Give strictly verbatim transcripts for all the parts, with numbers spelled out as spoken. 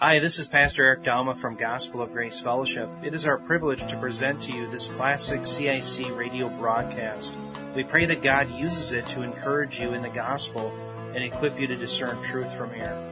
Hi, this is Pastor Eric Dalma from Gospel of Grace Fellowship. It is our privilege to present to you this classic C I C radio broadcast. We pray that God uses it to encourage you in the gospel and equip you to discern truth from error.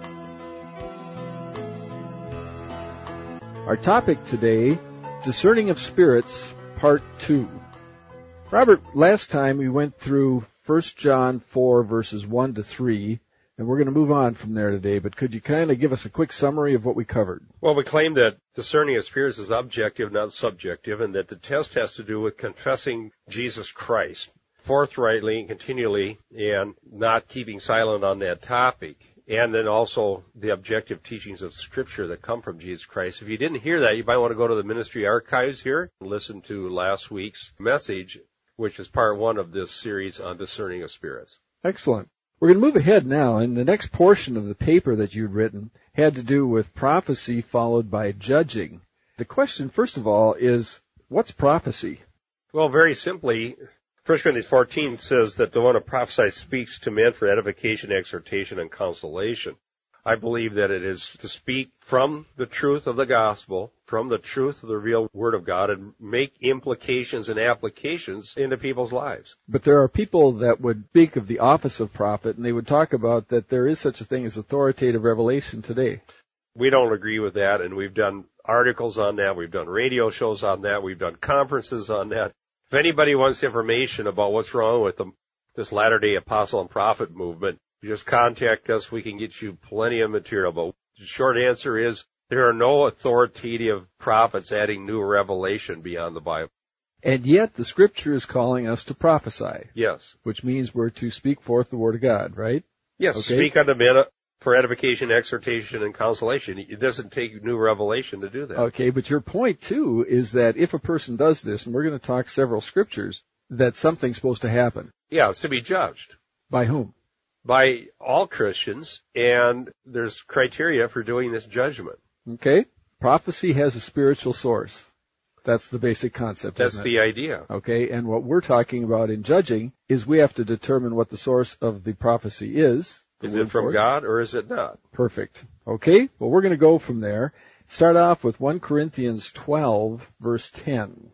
Our topic today, Discerning of Spirits, Part two. Robert, last time we went through First John four, verses one to three, and we're going to move on from there today, but could you kind of give us a quick summary of what we covered? Well, we claim that discerning of spirits is objective, not subjective, and that the test has to do with confessing Jesus Christ forthrightly and continually and not keeping silent on that topic. And then also the objective teachings of Scripture that come from Jesus Christ. If you didn't hear that, you might want to go to the ministry archives here and listen to last week's message, which is part one of this series on discerning of spirits. Excellent. We're going to move ahead now, and the next portion of the paper that you'd written had to do with prophecy followed by judging. The question, first of all, is, what's prophecy? Well, very simply, First Corinthians fourteen says that the one who prophesies speaks to men for edification, exhortation, and consolation. I believe that it is to speak from the truth of the gospel, from the truth of the real Word of God, and make implications and applications into people's lives. But there are people that would speak of the office of prophet, and they would talk about that there is such a thing as authoritative revelation today. We don't agree with that, and we've done articles on that, we've done radio shows on that, we've done conferences on that. If anybody wants information about what's wrong with them, this Latter-day Apostle and Prophet movement, you just contact us. We can get you plenty of material. But the short answer is there are no authoritative prophets adding new revelation beyond the Bible. And yet the Scripture is calling us to prophesy. Yes. Which means we're to speak forth the Word of God, right? Yes, okay. Speak unto men for edification, exhortation, and consolation. It doesn't take new revelation to do that. Okay, but your point, too, is that if a person does this, and we're going to talk several Scriptures, that something's supposed to happen. Yeah, it's to be judged. By whom? By all Christians, and there's criteria for doing this judgment. Okay. Prophecy has a spiritual source. That's the basic concept, That's isn't the it? idea. Okay, and what we're talking about in judging is we have to determine what the source of the prophecy is. Is it from God or is it not? Perfect. Okay, well, we're going to go from there. Start off with First Corinthians twelve, verse ten.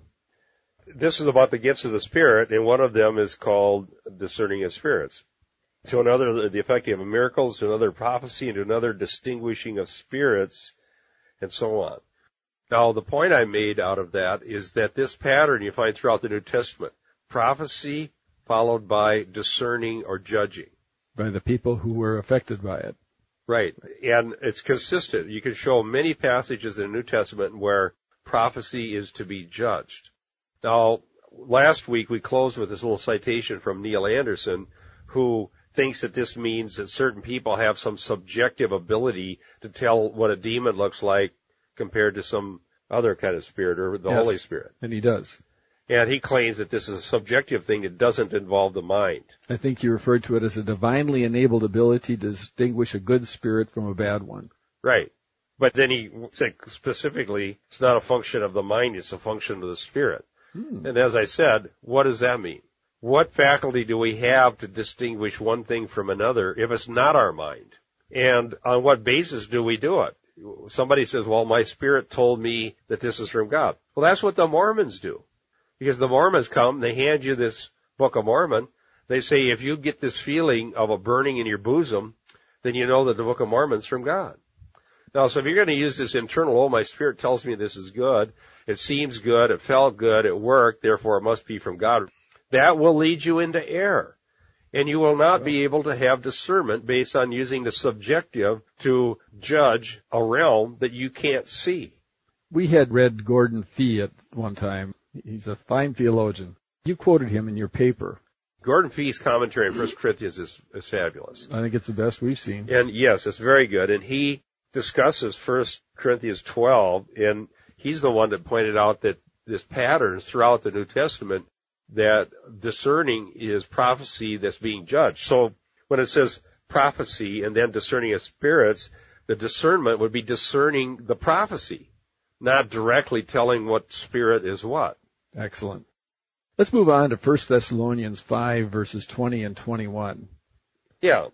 This is about the gifts of the Spirit, and one of them is called discerning of spirits. To another, the effecting of miracles, to another prophecy, and to another distinguishing of spirits, and so on. Now, the point I made out of that is that this pattern you find throughout the New Testament, prophecy followed by discerning or judging. By the people who were affected by it. Right, and it's consistent. You can show many passages in the New Testament where prophecy is to be judged. Now, last week we closed with this little citation from Neil Anderson, who thinks that this means that certain people have some subjective ability to tell what a demon looks like compared to some other kind of spirit or the yes, Holy Spirit. And he does. And he claims that this is a subjective thing that doesn't involve the mind. I think you referred to it as a divinely enabled ability to distinguish a good spirit from a bad one. Right. But then he said specifically, it's not a function of the mind, it's a function of the spirit. Hmm. And as I said, what does that mean? What faculty do we have to distinguish one thing from another if it's not our mind? And on what basis do we do it? Somebody says, well, my spirit told me that this is from God. Well, that's what the Mormons do. Because the Mormons come, they hand you this Book of Mormon. They say, if you get this feeling of a burning in your bosom, then you know that the Book of Mormon's from God. Now, so if you're going to use this internal, oh, my spirit tells me this is good, it seems good, it felt good, it worked, therefore it must be from God. That will lead you into error. And you will not be able to have discernment based on using the subjective to judge a realm that you can't see. We had read Gordon Fee at one time. He's a fine theologian. You quoted him in your paper. Gordon Fee's commentary on First Corinthians is, is fabulous. I think it's the best we've seen. And yes, it's very good. And he discusses First Corinthians twelve, and he's the one that pointed out that this patterns throughout the New Testament that discerning is prophecy that's being judged. So when it says prophecy and then discerning of spirits, the discernment would be discerning the prophecy, not directly telling what spirit is what. Excellent. Let's move on to First Thessalonians five, verses twenty and twenty-one. Yeah.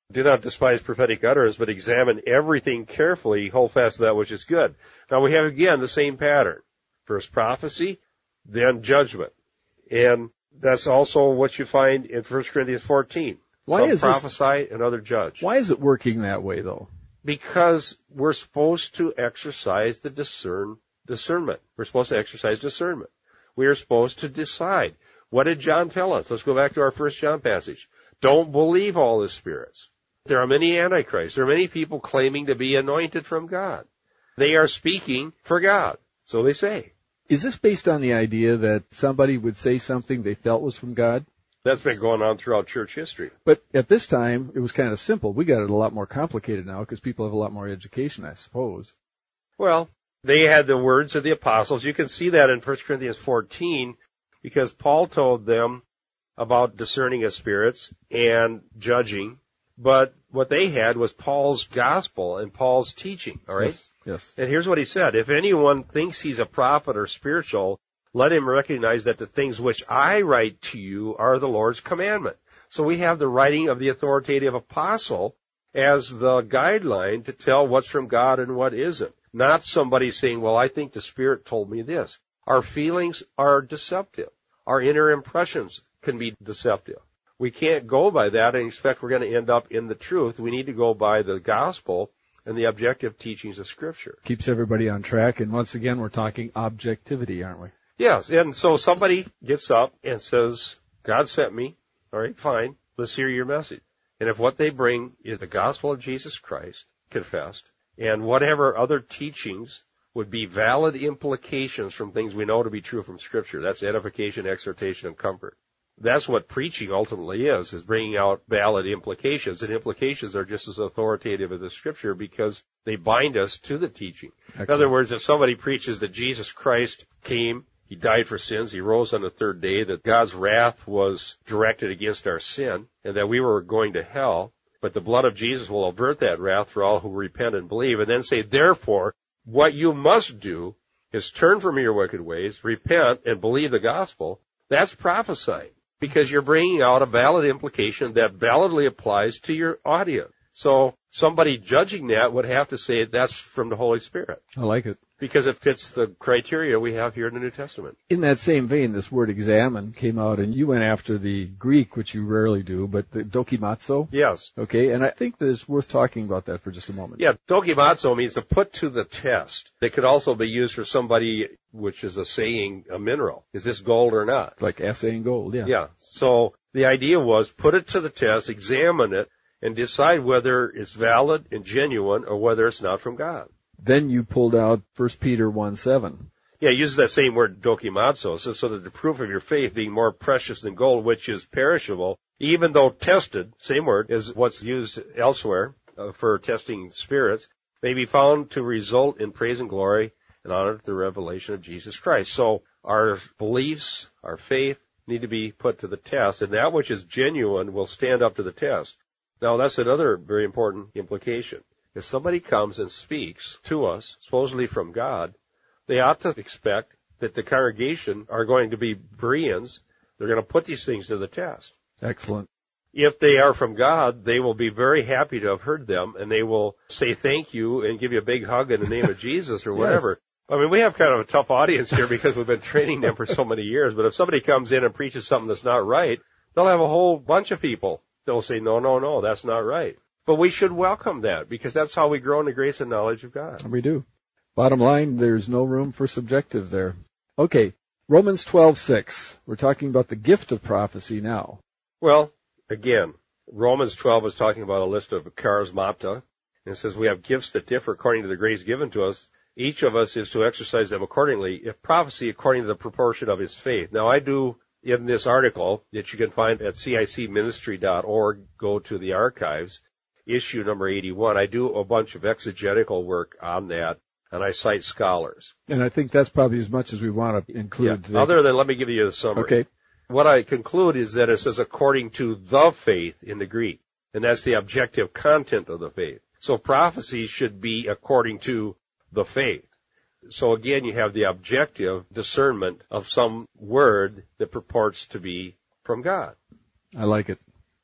Do not despise prophetic utterance, but examine everything carefully, hold fast to that which is good. Now we have again the same pattern. First prophecy, then judgment. And that's also what you find in First Corinthians fourteen. Why Some is prophesy and other judge. Why is it working that way, though? Because we're supposed to exercise the discern discernment. We're supposed to exercise discernment. We are supposed to decide. What did John tell us? Let's go back to our First John passage. Don't believe all the spirits. There are many antichrists. There are many people claiming to be anointed from God. They are speaking for God. So they say. Is this based on the idea that somebody would say something they felt was from God? That's been going on throughout church history. But at this time, it was kind of simple. We got it a lot more complicated now because people have a lot more education, I suppose. Well, they had the words of the apostles. You can see that in First Corinthians fourteen because Paul told them about discerning of spirits and judging. But what they had was Paul's gospel and Paul's teaching, all right? Yes, yes. And here's what he said. If anyone thinks he's a prophet or spiritual, let him recognize that the things which I write to you are the Lord's commandment. So we have the writing of the authoritative apostle as the guideline to tell what's from God and what isn't. Not somebody saying, well, I think the Spirit told me this. Our feelings are deceptive. Our inner impressions can be deceptive. We can't go by that and expect we're going to end up in the truth. We need to go by the gospel and the objective teachings of Scripture. Keeps everybody on track. And once again, we're talking objectivity, aren't we? Yes. And so somebody gets up and says, God sent me. All right, fine. Let's hear your message. And if what they bring is the gospel of Jesus Christ, confessed, and whatever other teachings would be valid implications from things we know to be true from Scripture, that's edification, exhortation, and comfort. That's what preaching ultimately is, is bringing out valid implications. And implications are just as authoritative as the Scripture because they bind us to the teaching. Excellent. In other words, if somebody preaches that Jesus Christ came, He died for sins, He rose on the third day, that God's wrath was directed against our sin, and that we were going to hell, but the blood of Jesus will avert that wrath for all who repent and believe, and then say, therefore, what you must do is turn from your wicked ways, repent, and believe the gospel. That's prophesying. Because you're bringing out a valid implication that validly applies to your audience. So somebody judging that would have to say that's from the Holy Spirit. I like it. Because it fits the criteria we have here in the New Testament. In that same vein, this word examine came out, and you went after the Greek, which you rarely do, but the dokimazo? Yes. Okay, and I think that it's worth talking about that for just a moment. Yeah, dokimazo means to put to the test. It could also be used for somebody, which is assaying a mineral. Is this gold or not? Like assaying gold, yeah. Yeah. So the idea was put it to the test, examine it, and decide whether it's valid and genuine or whether it's not from God. Then you pulled out First Peter one seven. Yeah, it uses that same word, dokimazo, so, so that the proof of your faith being more precious than gold, which is perishable, even though tested, same word, is what's used elsewhere uh, for testing spirits, may be found to result in praise and glory and honor to the revelation of Jesus Christ. So our beliefs, our faith, need to be put to the test, and that which is genuine will stand up to the test. Now, that's another very important implication. If somebody comes and speaks to us, supposedly from God, they ought to expect that the congregation are going to be Bereans. They're going to put these things to the test. Excellent. If they are from God, they will be very happy to have heard them, and they will say thank you and give you a big hug in the name of Jesus or whatever. Yes. I mean, we have kind of a tough audience here because we've been training them for so many years, but if somebody comes in and preaches something that's not right, they'll have a whole bunch of people. They'll say, no, no, no, that's not right. But we should welcome that because that's how we grow in the grace and knowledge of God. We do. Bottom line, there's no room for subjective there. Okay, Romans twelve six. We're talking about the gift of prophecy now. Well, again, Romans twelve is talking about a list of charismata. And it says we have gifts that differ according to the grace given to us. Each of us is to exercise them accordingly. If prophecy, according to the proportion of his faith. Now, I do, in this article that you can find at C I C ministry dot org, go to the archives, issue number eighty-one. I do a bunch of exegetical work on that, and I cite scholars. And I think that's probably as much as we want to include. Yeah. Other than, let me give you a summary. Okay. What I conclude is that it says according to the faith in the Greek, and that's the objective content of the faith. So prophecy should be according to the faith. So again, you have the objective discernment of some word that purports to be from God. I like it.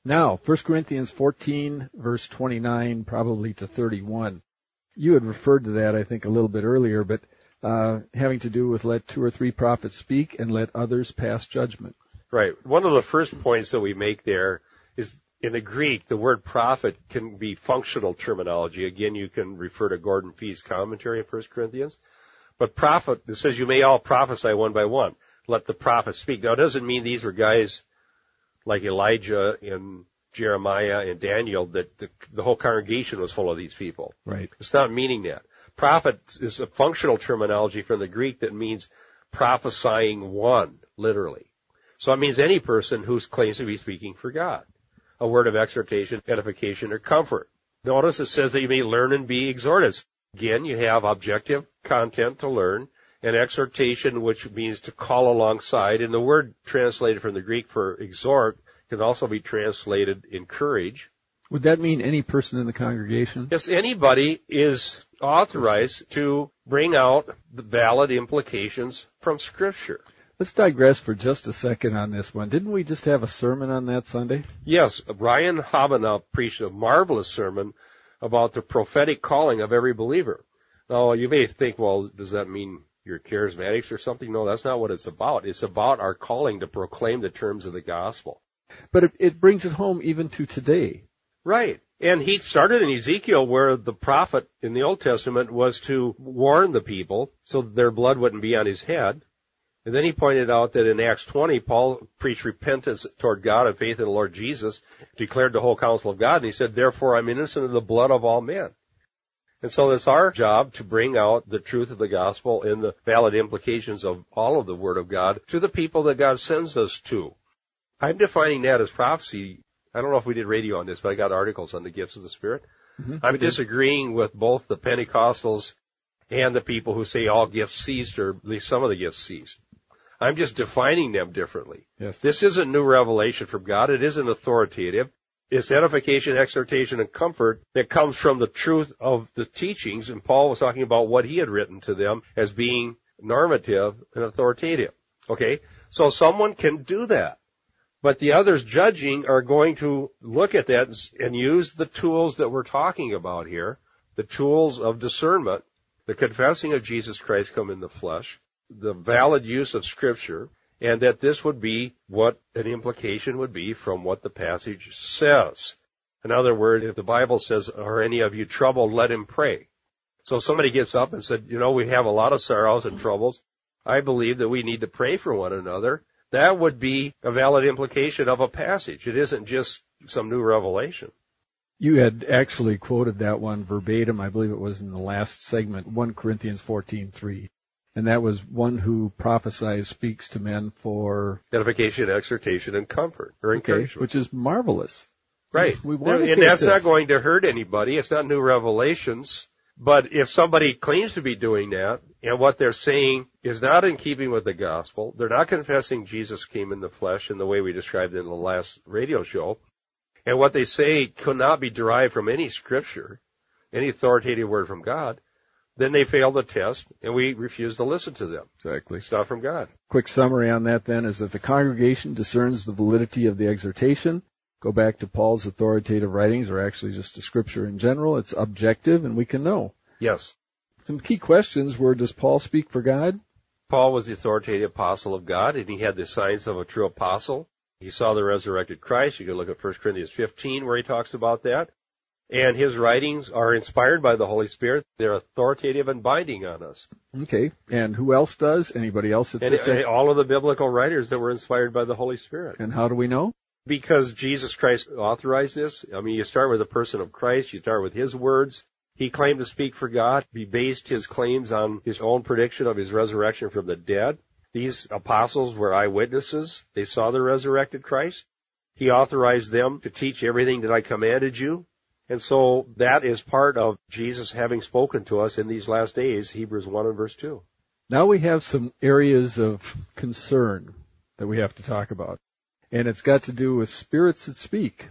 Now, First Corinthians fourteen, verse twenty-nine, probably to thirty-one. You had referred to that, I think, a little bit earlier, but uh, having to do with let two or three prophets speak and let others pass judgment. Right. One of the first points that we make there is in the Greek, the word prophet can be functional terminology. Again, you can refer to Gordon Fee's commentary in First Corinthians. But prophet, it says you may all prophesy one by one. Let the prophet speak. Now, it doesn't mean these were guys like Elijah and Jeremiah and Daniel, that the, the whole congregation was full of these people. Right. It's not meaning that. Prophet is a functional terminology from the Greek that means prophesying one, literally. So it means any person who claims to be speaking for God. A word of exhortation, edification, or comfort. Notice it says that you may learn and be exhorted. Again, you have objective content to learn, and exhortation, which means to call alongside. And the word translated from the Greek for exhort can also be translated encourage. Would that mean any person in the congregation? Yes, anybody is authorized to bring out the valid implications from Scripture. Let's digress for just a second on this one. Didn't we just have a sermon on that Sunday? Yes, Brian Habenup preached a marvelous sermon about the prophetic calling of every believer. Now, you may think, well, does that mean you're charismatics or something? No, that's not what it's about. It's about our calling to proclaim the terms of the gospel. But it, it brings it home even to today. Right. And he started in Ezekiel, where the prophet in the Old Testament was to warn the people so their blood wouldn't be on his head. And then he pointed out that in Acts twenty, Paul preached repentance toward God and faith in the Lord Jesus, declared the whole counsel of God, and he said, therefore I'm innocent of the blood of all men. And so it's our job to bring out the truth of the gospel and the valid implications of all of the Word of God to the people that God sends us to. I'm defining that as prophecy. I don't know if we did radio on this, but I got articles on the gifts of the Spirit. Mm-hmm. I'm disagreeing with both the Pentecostals and the people who say all gifts ceased, or at least some of the gifts ceased. I'm just defining them differently. Yes. This isn't new revelation from God. It isn't authoritative. It's edification, exhortation, and comfort that comes from the truth of the teachings. And Paul was talking about what he had written to them as being normative and authoritative. Okay? So someone can do that. But the others judging are going to look at that and use the tools that we're talking about here, the tools of discernment, the confessing of Jesus Christ come in the flesh, the valid use of Scripture, and that this would be what an implication would be from what the passage says. In other words, if the Bible says, are any of you troubled, let him pray. So if somebody gets up and said, you know, we have a lot of sorrows and troubles, I believe that we need to pray for one another. That would be a valid implication of a passage. It isn't just some new revelation. You had actually quoted that one verbatim, I believe it was in the last segment, First Corinthians fourteen three. And that was one who prophesies speaks to men for edification, exhortation, and comfort, or encouragement. Okay, which is marvelous. Right. We, we and that's this. Not going to hurt anybody. It's not new revelations. But if somebody claims to be doing that, and what they're saying is not in keeping with the gospel, they're not confessing Jesus came in the flesh in the way we described in the last radio show, and what they say could not be derived from any scripture, any authoritative word from God, then they fail the test, and we refuse to listen to them. Exactly. It's not from God. Quick summary on that then is that the congregation discerns the validity of the exhortation. Go back to Paul's authoritative writings, or actually just to Scripture in general. It's objective, and we can know. Yes. Some key questions were, does Paul speak for God? Paul was the authoritative apostle of God, and he had the signs of a true apostle. He saw the resurrected Christ. You can look at First Corinthians fifteen where he talks about that. And his writings are inspired by the Holy Spirit. They're authoritative and binding on us. Okay. And who else does? Anybody else? At and, this and all of the biblical writers that were inspired by the Holy Spirit. And how do we know? Because Jesus Christ authorized this. I mean, you start with the person of Christ. You start with his words. He claimed to speak for God. He based his claims on his own prediction of his resurrection from the dead. These apostles were eyewitnesses. They saw the resurrected Christ. He authorized them to teach everything that I commanded you. And so that is part of Jesus having spoken to us in these last days, Hebrews one and verse two. Now we have some areas of concern that we have to talk about. And it's got to do with spirits that speak.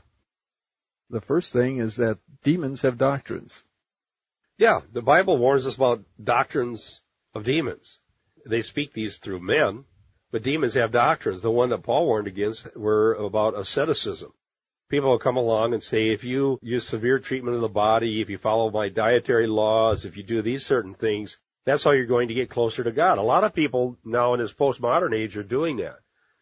The first thing is that demons have doctrines. Yeah, the Bible warns us about doctrines of demons. They speak these through men, but demons have doctrines. The one that Paul warned against were about asceticism. People will come along and say, if you use severe treatment of the body, if you follow my dietary laws, if you do these certain things, that's how you're going to get closer to God. A lot of people now in this postmodern age are doing that.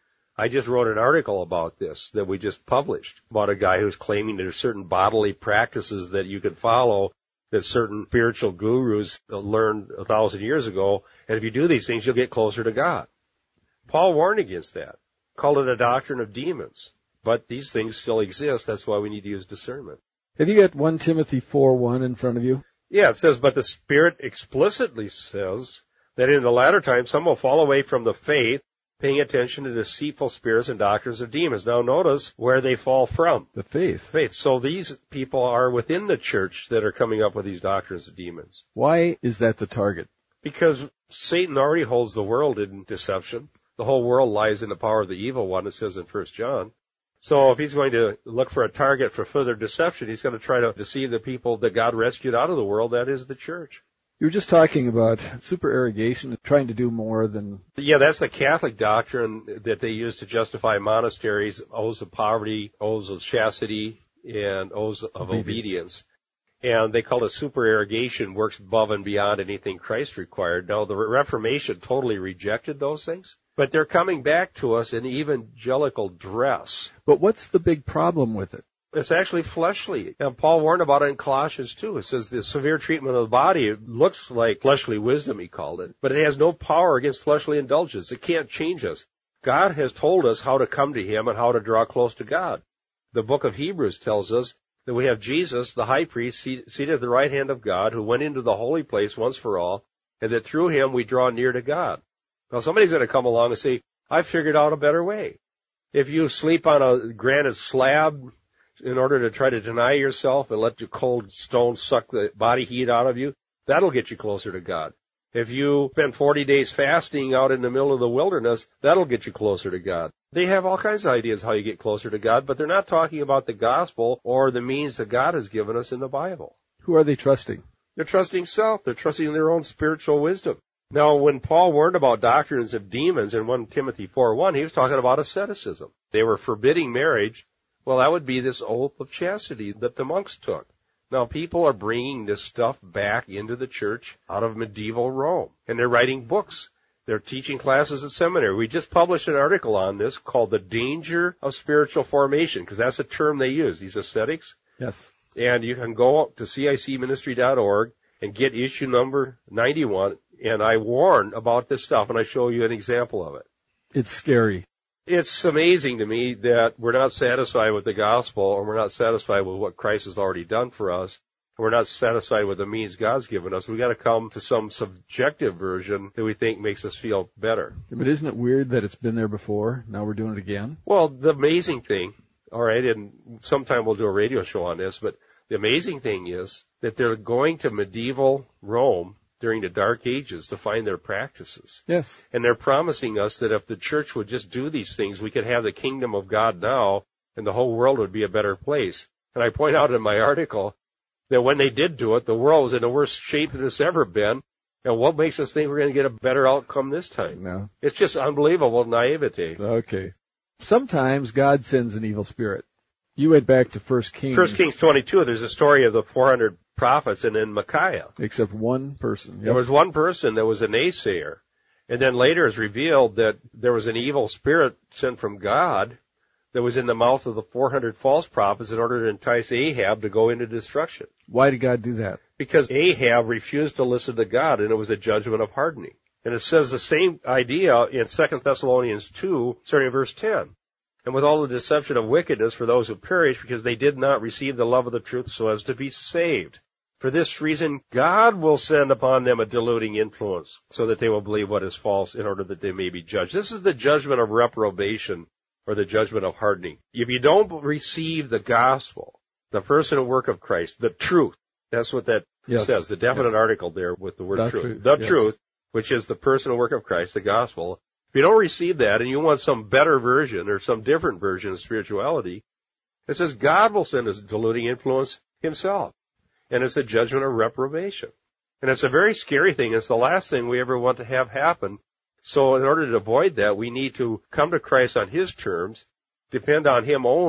I just wrote an article about this that we just published about a guy who's claiming there's certain bodily practices that you can follow that certain spiritual gurus learned a thousand years ago, and if you do these things, you'll get closer to God. Paul warned against that, called it a doctrine of demons. But these things still exist. That's why we need to use discernment. Have you got First Timothy four one in front of you? Yeah, it says, but the Spirit explicitly says that in the latter time some will fall away from the faith, paying attention to deceitful spirits and doctrines of demons. Now notice where they fall from. The faith. Faith. So these people are within the church that are coming up with these doctrines of demons. Why is that the target? Because Satan already holds the world in deception. The whole world lies in the power of the evil one, it says in First John. So if he's going to look for a target for further deception, he's going to try to deceive the people that God rescued out of the world, that is the church. You were just talking about supererogation, trying to do more than... Yeah, that's the Catholic doctrine that they use to justify monasteries, oaths of poverty, oaths of chastity, and oaths of obedience. obedience. And they call it supererogation, works above and beyond anything Christ required. Now, the Reformation totally rejected those things. But they're coming back to us in evangelical dress. But what's the big problem with it? It's actually fleshly. And Paul warned about it in Colossians two. It says the severe treatment of the body, it looks like fleshly wisdom, he called it. But it has no power against fleshly indulgence. It can't change us. God has told us how to come to him and how to draw close to God. The book of Hebrews tells us that we have Jesus, the high priest, seated at the right hand of God, who went into the holy place once for all, and that through him we draw near to God. Now somebody's going to come along and say, I've figured out a better way. If you sleep on a granite slab in order to try to deny yourself and let the cold stone suck the body heat out of you, that'll get you closer to God. If you spend forty days fasting out in the middle of the wilderness, that'll get you closer to God. They have all kinds of ideas how you get closer to God, but they're not talking about the gospel or the means that God has given us in the Bible. Who are they trusting? They're trusting self. They're trusting their own spiritual wisdom. Now, when Paul warned about doctrines of demons in First Timothy four one, he was talking about asceticism. They were forbidding marriage. Well, that would be this oath of chastity that the monks took. Now, people are bringing this stuff back into the church out of medieval Rome, and they're writing books. They're teaching classes at seminary. We just published an article on this called The Danger of Spiritual Formation, because that's a term they use, these ascetics. Yes. And you can go to C I C ministry dot org and get issue number ninety-one, and I warn about this stuff, and I show you an example of it. It's scary. It's amazing to me that we're not satisfied with the gospel, and we're not satisfied with what Christ has already done for us, and we're not satisfied with the means God's given us. We've got to come to some subjective version that we think makes us feel better. But isn't it weird that it's been there before? Now we're doing it again? Well, the amazing thing, all right, and sometime we'll do a radio show on this, but the amazing thing is that they're going to medieval Rome during the Dark Ages to find their practices. Yes. And they're promising us that if the church would just do these things, we could have the kingdom of God now, and the whole world would be a better place. And I point out in my article that when they did do it, the world was in the worst shape that it's ever been. And what makes us think we're going to get a better outcome this time? No. It's just unbelievable naivete. Okay. Sometimes God sends an evil spirit. You went back to First Kings. First Kings twenty-two, there's a story of the four hundred prophets and then Micaiah. Except one person. Yep. There was one person that was a naysayer. And then later it's revealed that there was an evil spirit sent from God that was in the mouth of the four hundred false prophets in order to entice Ahab to go into destruction. Why did God do that? Because Ahab refused to listen to God, and it was a judgment of hardening. And it says the same idea in Second Thessalonians two, starting in verse ten. And with all the deception of wickedness for those who perish, because they did not receive the love of the truth so as to be saved. For this reason, God will send upon them a deluding influence, so that they will believe what is false in order that they may be judged. This is the judgment of reprobation, or the judgment of hardening. If you don't receive the gospel, the person and work of Christ, the truth, that's what that yes. says, the definite yes. article there with the word the truth. truth. The yes. truth, which is the person and work of Christ, the gospel. If you don't receive that and you want some better version or some different version of spirituality, it says God will send a deluding influence himself. And it's a judgment of reprobation. And it's a very scary thing. It's the last thing we ever want to have happen. So in order to avoid that, we need to come to Christ on his terms, depend on him only,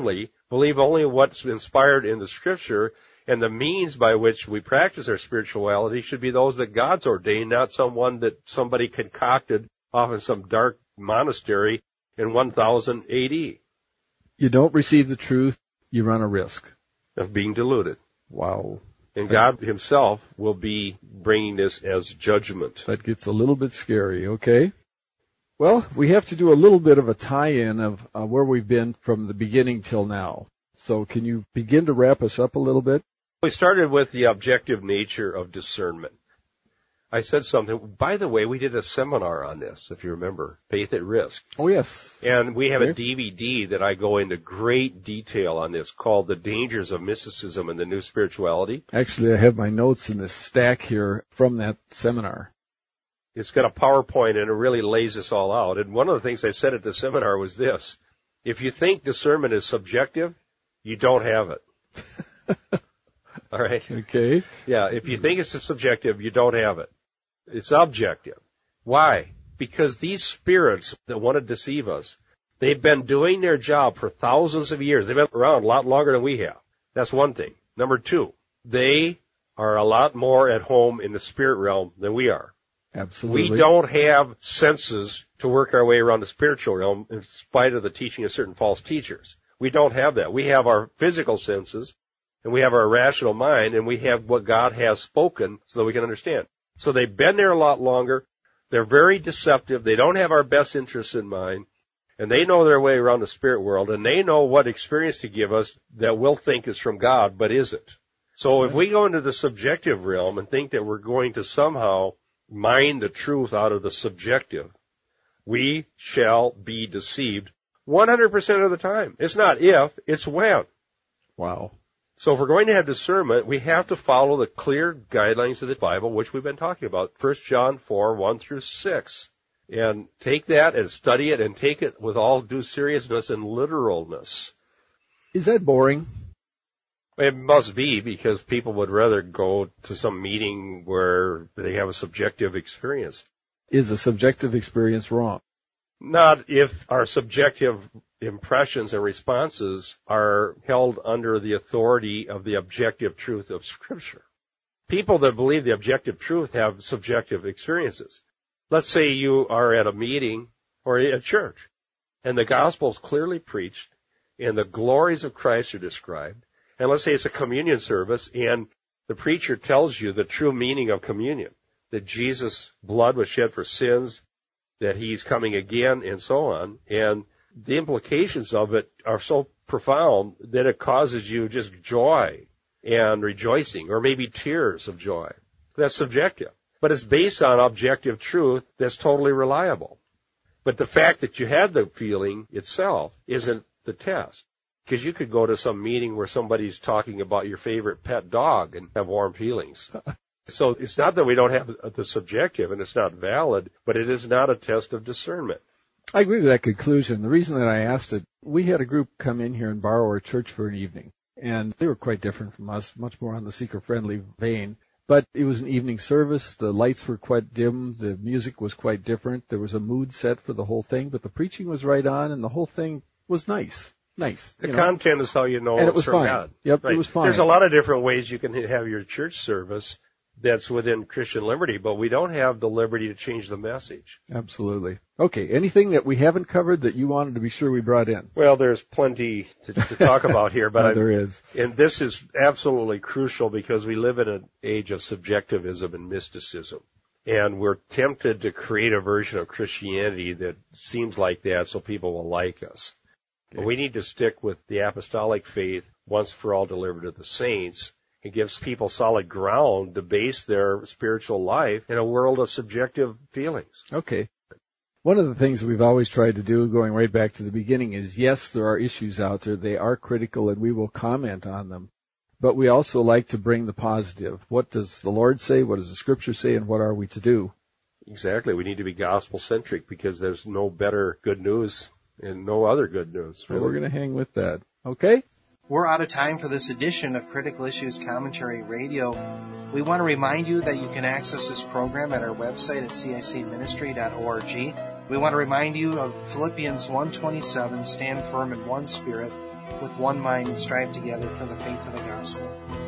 Believe only what's inspired in the Scripture, and the means by which we practice our spirituality should be those that God's ordained, not someone that somebody concocted off in some dark monastery in one thousand A D. You don't receive the truth, you run a risk of being deluded. Wow. And God himself will be bringing this as judgment. That gets a little bit scary, okay? Well, we have to do a little bit of a tie-in of uh, where we've been from the beginning till now. So can you begin to wrap us up a little bit? We started with the objective nature of discernment. I said something. By the way, we did a seminar on this, if you remember, Faith at Risk. Oh, yes. And we have okay. a D V D that I go into great detail on this called The Dangers of Mysticism and the New Spirituality. Actually, I have my notes in this stack here from that seminar. It's got a PowerPoint and it really lays this all out. And one of the things I said at the seminar was this. If you think discernment is subjective, you don't have it. All right? Okay. Yeah, if you think it's subjective, you don't have it. It's objective. Why? Because these spirits that want to deceive us, they've been doing their job for thousands of years. They've been around a lot longer than we have. That's one thing. Number two, they are a lot more at home in the spirit realm than we are. Absolutely. We don't have senses to work our way around the spiritual realm in spite of the teaching of certain false teachers. We don't have that. We have our physical senses, and we have our rational mind, and we have what God has spoken so that we can understand. So they've been there a lot longer. They're very deceptive. They don't have our best interests in mind, and they know their way around the spirit world, and they know what experience to give us that we'll think is from God, but isn't. So if we go into the subjective realm and think that we're going to somehow mine the truth out of the subjective, we shall be deceived one hundred percent of the time. It's not if, it's when. Wow. So if we're going to have discernment, we have to follow the clear guidelines of the Bible, which we've been talking about, First John four, one through six. And take that and study it and take it with all due seriousness and literalness. Is that boring? It must be, because people would rather go to some meeting where they have a subjective experience. Is a subjective experience wrong? Not if our subjective impressions and responses are held under the authority of the objective truth of Scripture. People that believe the objective truth have subjective experiences. Let's say you are at a meeting or at church, and the gospel is clearly preached, and the glories of Christ are described, and let's say it's a communion service, and the preacher tells you the true meaning of communion, that Jesus' blood was shed for sins, that he's coming again, and so on, and the implications of it are so profound that it causes you just joy and rejoicing, or maybe tears of joy. That's subjective. But it's based on objective truth that's totally reliable. But the fact that you had the feeling itself isn't the test. Because you could go to some meeting where somebody's talking about your favorite pet dog and have warm feelings. So it's not that we don't have the subjective and it's not valid, but it is not a test of discernment. I agree with that conclusion. The reason that I asked it, we had a group come in here and borrow our church for an evening. And they were quite different from us, much more on the seeker-friendly vein. But it was an evening service. The lights were quite dim. The music was quite different. There was a mood set for the whole thing, but the preaching was right on, and the whole thing was nice. Nice. The you content know. is how you know and it's it was from fine. God. Yep, right. It was fine. There's a lot of different ways you can have your church service that's within Christian liberty, but we don't have the liberty to change the message. Absolutely. Okay, anything that we haven't covered that you wanted to be sure we brought in? Well, there's plenty to, to talk about here, but oh, there is. And this is absolutely crucial because we live in an age of subjectivism and mysticism. And we're tempted to create a version of Christianity that seems like that so people will like us. Okay. But we need to stick with the apostolic faith once for all delivered to the saints. It gives people solid ground to base their spiritual life in a world of subjective feelings. Okay. One of the things we've always tried to do, going right back to the beginning, is yes, there are issues out there. They are critical, and we will comment on them. But we also like to bring the positive. What does the Lord say? What does the Scripture say? And what are we to do? Exactly. We need to be gospel-centric because there's no better good news and no other good news. Really. Well, we're going to hang with that. Okay? We're out of time for this edition of Critical Issues Commentary Radio. We want to remind you that you can access this program at our website at c i c ministry dot org. We want to remind you of Philippians one twenty-seven, stand firm in one spirit, with one mind strive together for the faith of the gospel.